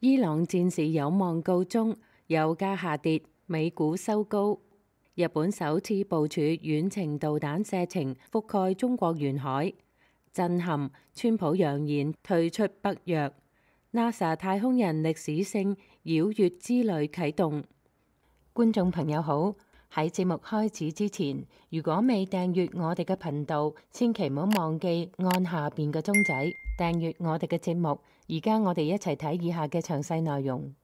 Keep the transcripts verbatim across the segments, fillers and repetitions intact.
伊朗戰事有望告終，油價下跌，美股收高。日本首次部署遠程導彈射程覆蓋中國沿海，震撼。川普揚言退出北約。NASA 太空人歷史性繞月之旅啟動。觀眾朋友好，喺節目開始之前，如果未訂閱我哋嘅頻道，千祈唔好忘記按下邊嘅鐘仔訂閱我哋嘅節目。而家我哋一齊睇以下嘅詳細內容。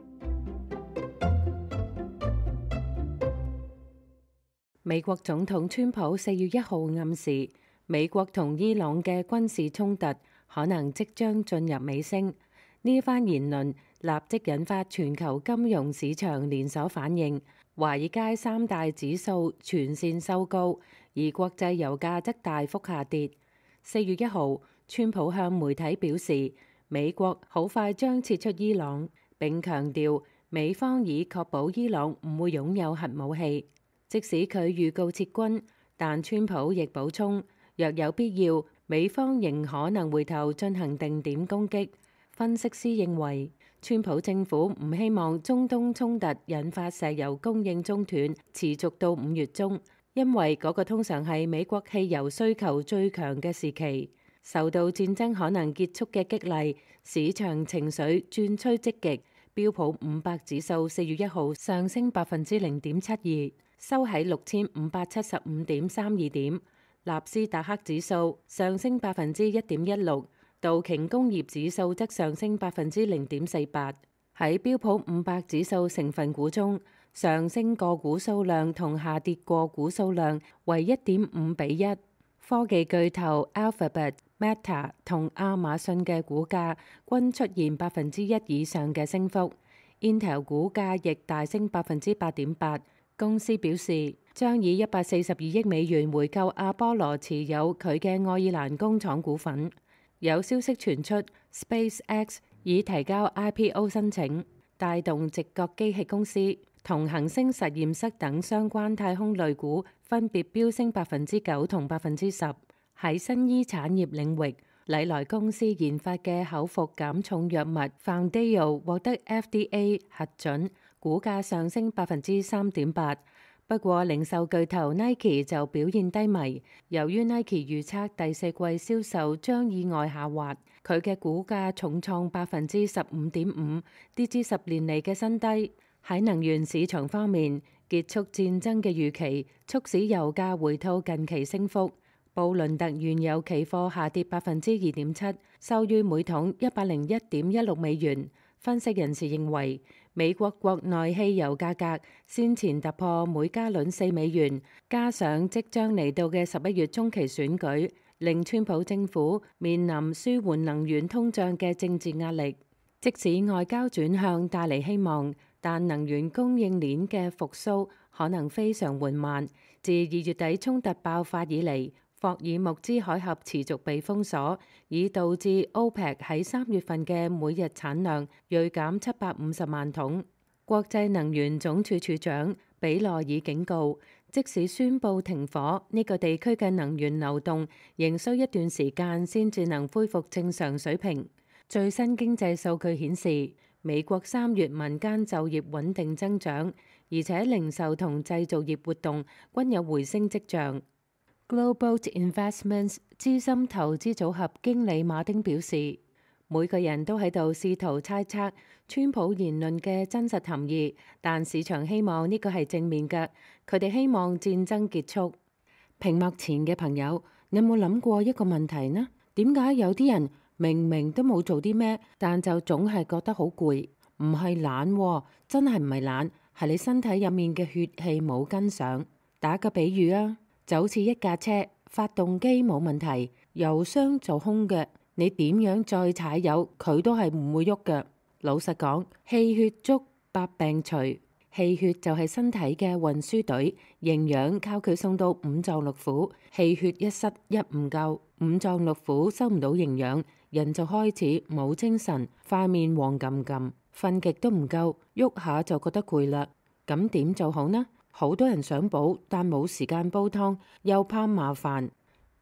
美國總統川普四月一號暗示，美國同伊朗嘅軍事衝突可能即將進入尾聲。呢番言論立即引發全球金融市場連鎖反應，華爾街三大指數全線收高，而國際油價則大幅下跌。四月一號，川普向媒體表示，美國好快將撤出伊朗，並強調美方已確保伊朗唔會擁有核武器。即使佢預告撤軍，但川普亦補充，若有必要，美方仍可能回頭進行定點攻擊。分析師認為，川普政府唔希望中東衝突引發石油供應中斷，持續到五月中，因為嗰個通常係美國汽油需求最強嘅時期。受到戰爭可能結束嘅激勵，市場情緒轉趨積極。標普五百指數四月一號上升百分之零點七二。收喺六千五百七十五點三二點，納斯達克指數上升百分之一點一六，道瓊工業指數則上升百分之零點四八。喺標普五百指數成分股中，上升個股數量同下跌個股數量為一點五比一。科技巨頭 Alphabet、Meta 同亞馬遜嘅股價均出現百分之一以上嘅升幅 ，Intel 股價亦大升百分之八點八。公司表示將以一百四十二億美元回購阿波羅持有佢嘅愛爾蘭工廠股份。有消息傳出 SpaceX 已提交 I P O 申請，帶動直覺機器公司同恒星實驗室等相關太空類股分別飆升百分之九同百分之十。喺新醫產業領域，禮來公司研發嘅口服減重藥物 Foundayo 獲得 F D A 核准，股價上升百分之三點八。不過，零售巨頭 Nike 就表現低迷，由於 Nike 預測第四季銷售將意外下滑，佢嘅股價重創百分之十五點五，跌至十年嚟嘅新低。喺能源市場方面，結束戰爭嘅預期促使油價回吐近期升幅。布倫特原油期貨下跌百分之二點七，收於每桶一百零一點一六美元。分析人士認為，美國國內汽油價格先前突破每加侖四美元，加上即將嚟到嘅十一月中期選舉，令川普政府面臨舒緩能源通脹嘅政治壓力。即使外交轉向帶嚟希望，但能源供應鏈嘅復甦可能非常緩慢。自二月底衝突爆發以嚟，霍爾木茲海峽持續被封鎖，已導致 OPEC 喺三月份嘅每日產量銳減七百五十萬桶。國際能源總署署長比內爾警告，即使宣布停火，呢個地區嘅能源流動仍需一段時間先至能恢復正常水平。最新經濟數據顯示，美國三月民間就業穩定增長，而且零售同製造業活動均有回升跡象。Global Investments 資深投資組合經理馬丁表示，每個人都喺度試圖猜測川普言論嘅真實含義，但市場希望呢個係正面嘅，佢哋希望戰爭結束。屏幕前嘅朋友，你有冇諗過一個問題呢？點解有啲人明明都冇做啲咩，但就總係覺得好攰？唔係懶喎，真係唔係懶，係你身體入面嘅血氣冇跟上。打個比喻啊，就好似一架車，發動機冇問題，油箱就空嘅，你點樣再踩油，佢都係唔會喐嘅。老實講，氣血足，百病除。氣血就係身體嘅運輸隊，營養靠佢送到五臟六腑。氣血一失一唔夠，五臟六腑收唔到營養，人就開始冇精神，塊面黃冚冚，瞓極都唔夠，喐下就覺得攰啦。咁點做好呢？好多人想補，但冇時間煲湯，又怕麻煩。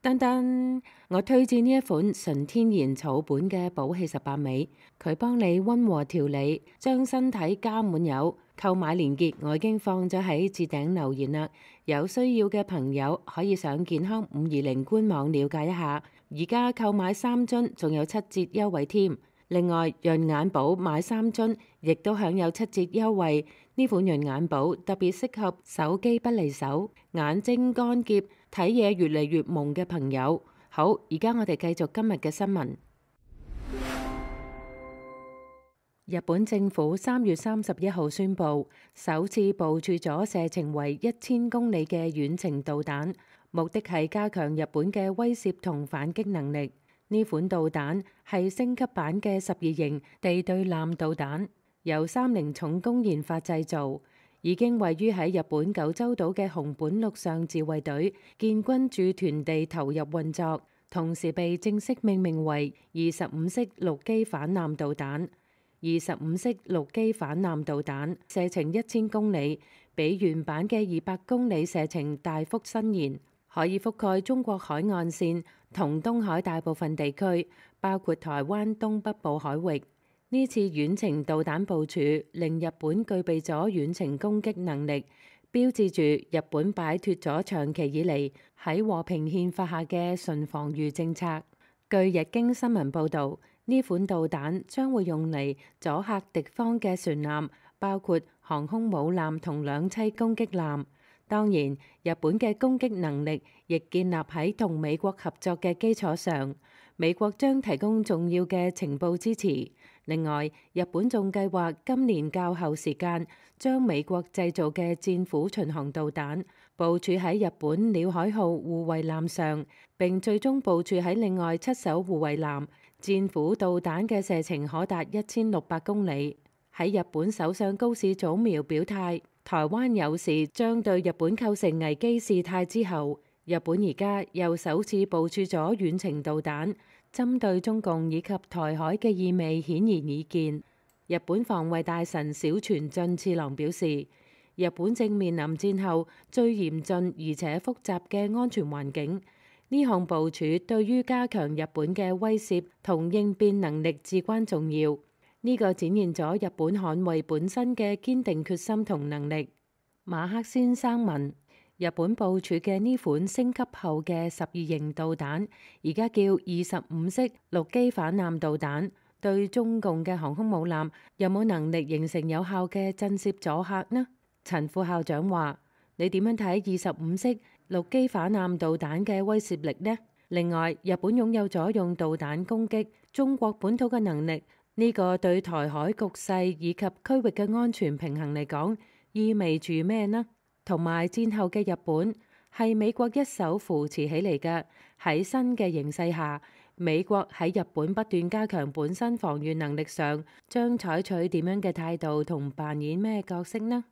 丹丹，我推薦呢一款純天然草本嘅寶氣十八味，佢幫你溫和調理，將身體加滿油。購買鏈接我已經放咗喺置頂留言啦，有需要嘅朋友可以上健康五二零官網了解一下。而家購買三樽仲有七折優惠添。另外潤眼寶買三樽亦都享有七折優惠。呢款潤眼寶特別適合手機不離手、眼睛乾澀、睇嘢越嚟越朦嘅朋友。好，而家我哋繼續今日嘅新聞。日本政府三月三十一號宣布，首次部署咗射程為一千公里嘅遠程導彈，目的係加強日本嘅威懾同反擊能力。呢款導彈係升級版嘅十二型地對艦導彈，由三菱重工研發製造，已經位於喺日本九州島嘅熊本陸上自衛隊建軍駐屯地投入運作，同時被正式命名為二十五式陸基反艦導彈。二十五式陸基反艦導彈射程一千公里，比原版嘅二百公里射程大幅伸延，可以覆蓋中國海岸線同東海大部分地區，包括台灣東北部海域。呢次遠程導彈部署令日本具備咗遠程攻擊能力，標誌住日本擺脫咗長期以嚟喺和平憲法下嘅純防禦政策。據日經新聞報導，呢款導彈將會用嚟阻嚇敵方嘅船艦，包括航空母艦同兩棲攻擊艦。當然，日本嘅攻擊能力亦建立喺同美國合作嘅基礎上。美國將提供重要嘅情報支持。另外，日本仲計劃今年較後時間將美國製造嘅戰斧巡航導彈部署喺日本鳥海號護衛艦上，並最終部署喺另外七艘護衛艦。戰斧導彈嘅射程可達一千六百公里。喺日本首相高市早苗表態台灣有事將對日本構成危機事態之後，日本而家又首次部署咗遠程導彈，針對中共以及台海嘅意味顯而易見。日本防衛大臣小泉進次郎表示，日本正面臨戰後最嚴峻而且複雜嘅安全環境。呢項部署對於加強日本嘅威懾同應變能力至關重要。呢、這個展現咗日本捍衛本身嘅堅定決心同能力。馬克先生問：日本部署嘅呢款升級後嘅十二型導彈，而家叫二十五式陸基反艦導彈，對中共嘅航空母艦有冇能力形成有效嘅震懾阻嚇呢？陳副校長話：你點樣睇二十五式陸基反艦導彈嘅威懾力呢？另外，日本擁有咗用導彈攻擊中國本土嘅能力，呢、這個對台海局勢以及區域嘅安全平衡嚟講，意味住咩呢？同埋戰後嘅日本係美國一手扶持起嚟嘅，喺新嘅形勢下，美國喺日本不斷加強本身防禦能力上，將採取點樣嘅態度同扮演咩角色呢？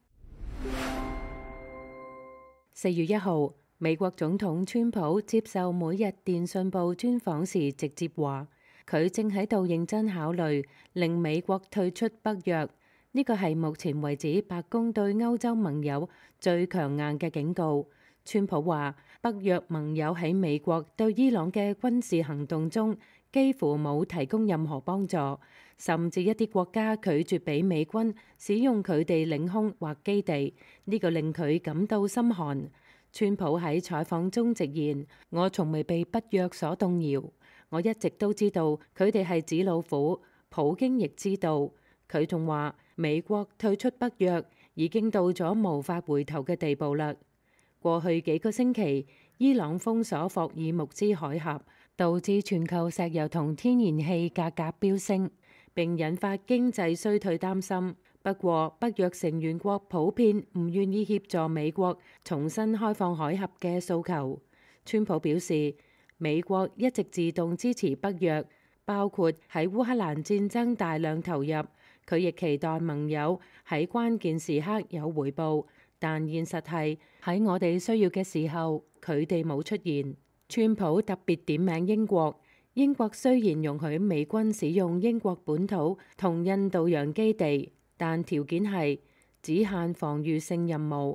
四月一號，美國總統川普接受每日電訊報專訪時，直接話佢正喺度認真考慮令美國退出北約。呢個係目前為止白宮對歐洲盟友最強硬嘅警告。川普話，北約盟友喺美國對伊朗嘅軍事行動中幾乎冇提供任何幫助，甚至一啲國家拒絕俾美軍使用佢哋領空或基地，呢個令佢感到心寒。川普喺採訪中直言：我從未被北約所動搖，我一直都知道佢哋係紙老虎，普京亦知道。佢仲話：美國退出北約已經到咗無法回頭嘅地步啦。過去幾個星期，伊朗封鎖霍爾木茲海峽，導致全球石油同天然氣價格飆升，並引發經濟衰退擔心。不過，北約成員國普遍唔願意協助美國重新開放海峽嘅訴求。川普表示，美國一直自動支持北約，包括喺烏克蘭戰爭大量投入。佢亦期待盟友喺關鍵時刻有回報，但現實係喺我哋需要嘅時候，佢哋冇出現。川普特別點名英國，英國雖然容許美軍使用英國本土同印度洋基地，但條件係只限防禦性任務。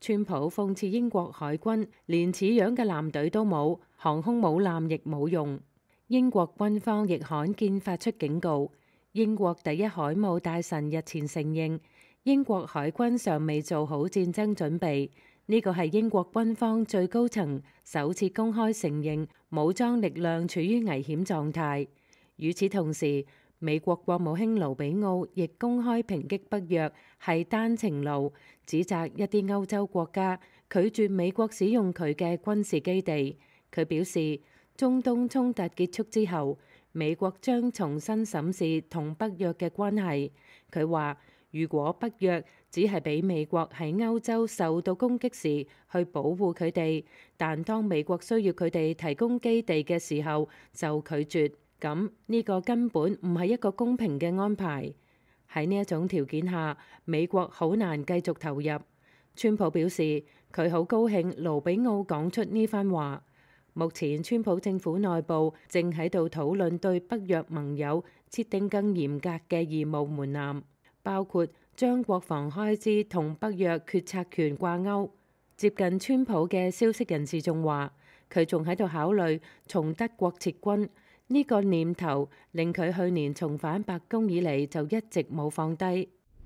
川普諷刺英國海軍連似樣嘅艦隊都冇，航空母艦亦冇用。英國軍方亦罕見發出警告。英國第一海務大臣日前承認，英國海軍尚未做好戰爭準備。呢個係英國軍方最高層首次公開承認武裝力量處於危險狀態。與此同時，美國國務卿盧比奧亦公開抨擊北約係單程路，指責一啲歐洲國家拒絕美國使用佢嘅軍事基地。佢表示，中東衝突結束之後，美國將重新審視同北約嘅關係。佢話，如果北約只係俾美國喺歐洲受到攻擊時去保護佢哋，但當美國需要佢哋提供基地嘅時候就拒絕。咁呢個根本唔係一個公平嘅安排。喺呢一種條件下，美國好難繼續投入。川普表示，佢好高興盧比奧講出呢番話。目前川普政府內部正喺度討論對北約盟友設定更嚴格嘅義務門檻，包括將國防開支同北約決策權掛鈎。接近川普嘅消息人士仲話，佢仲喺度考慮從德國撤軍。呢個念頭令佢去年重返白宮以嚟就一直冇放低。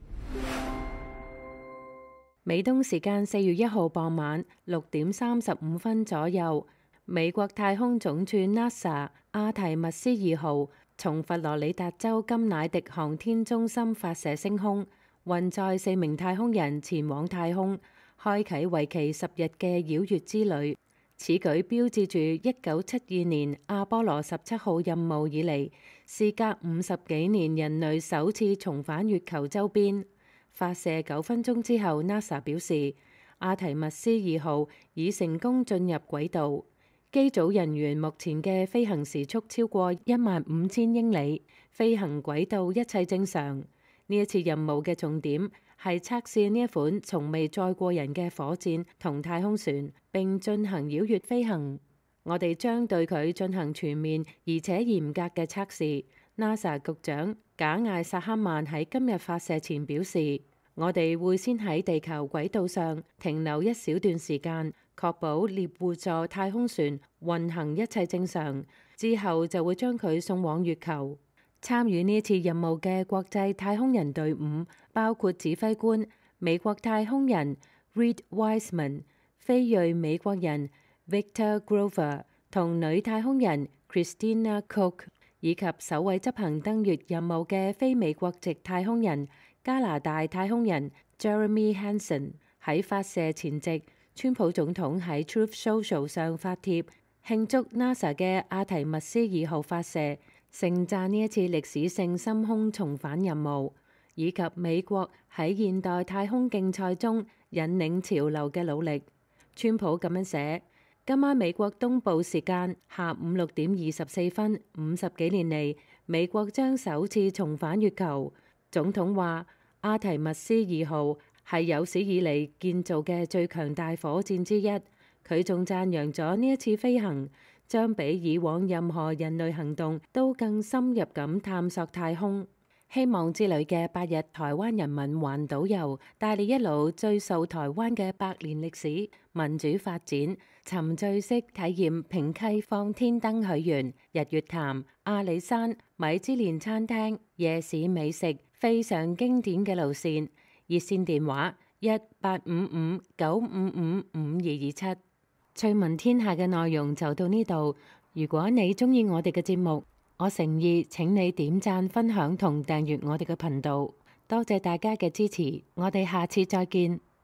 美東時間四月一號傍晚六點三十五分左右，美國太空總署 NASA 阿提密斯二號從佛羅里達州甘迺迪航天中心發射升空，運載四名太空人前往太空，開啟為期十日嘅繞月之旅。此舉標誌住一九七二年阿波羅十七號任務以嚟，事隔五十幾年人類首次重返月球周邊。發射九分鐘之後 ，NASA 表示阿提密斯二號已成功進入軌道，機組人員目前嘅飛行時速超過一萬五千英里，飛行軌道一切正常。呢一次任務嘅重點係測試呢一款從未載過人嘅火箭同太空船，並進行繞月飛行。我哋將對佢進行全面而且嚴格嘅測試。NASA 局長賈艾薩克曼喺今日發射前表示，我哋會先喺地球軌道上停留一小段時間，確保獵戶座太空船運行一切正常，之後就會將佢送往月球。參與呢次任務嘅國際太空人隊伍包括指揮官美國太空人 Reed Wiseman、非裔美國人 Victor Grover 同女太空人 Christina Koch， 以及首位執行登月任務嘅非美國籍太空人加拿大太空人 Jeremy Hansen。喺發射前夕，川普總統喺 Truth Social 上發帖慶祝 NASA 嘅阿提密斯二號發射，盛讚呢一次歷史性深空重返任務，以及美國喺現代太空競賽中引領潮流嘅努力。川普咁樣寫：今晚美國東部時間下午六點二十四分，五十幾年嚟，美國將首次重返月球。總統話：阿提密斯二號係有史以嚟建造嘅最強大火箭之一。佢仲讚揚咗呢一次飛行將比以往任何人類行動都更深入咁探索太空。希望之旅嘅八日台灣人民環島遊，帶你一路追溯台灣嘅百年歷史、民主發展，沉醉式體驗平溪放天燈許願、日月潭、阿里山、米芝蓮餐廳、夜市美食，非常經典嘅路線。熱線電話一八五五九五五五二二七。趣聞天下嘅內容就到呢度。如果你鍾意我哋嘅節目，我誠意請你點讚、分享同訂閱我哋嘅頻道。多謝大家嘅支持，我哋下次再見。